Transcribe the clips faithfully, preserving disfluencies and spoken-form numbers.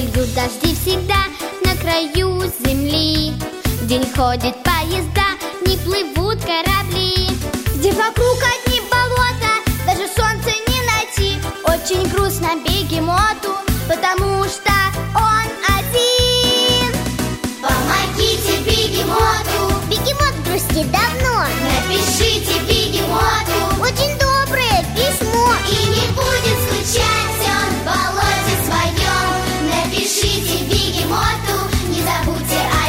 льют дожди всегда на краю земли, где не ходят поезда, не плывут корабли, где вокруг одни болота, даже солнце не найти. Очень грустно бегемоту, потому что он один. Помогите бегемоту. Бегемот грустит давно. Напишите бегемоту очень доброе письмо. И не будет скучать он в болоте своем. Напишите бегемоту, не забудьте о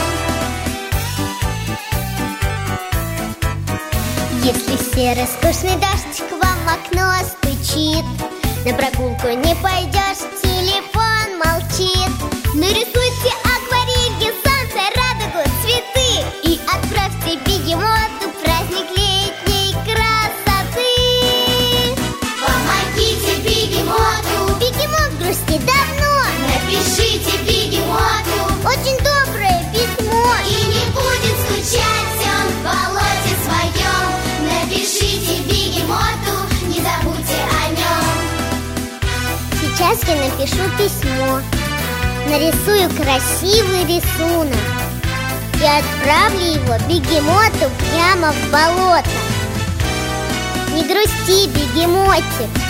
нем. Если серый скучный дождь к вам в окно стучит, на прогулку не пойдешь, телефон молчит. Нарисуйте акварелью солнце, радугу, цветы и отправьте бегемоту праздник летней красоты. Помогите бегемоту. Бегемот грустит давно. Напишите бегемоту очень доброе письмо. И не будет скучать он в болоте своем. Напишите бегемоту, не забудьте о нем. Сейчас я напишу письмо, нарисую красивый рисунок и отправлю его бегемоту прямо в болото. Не грусти, бегемотик,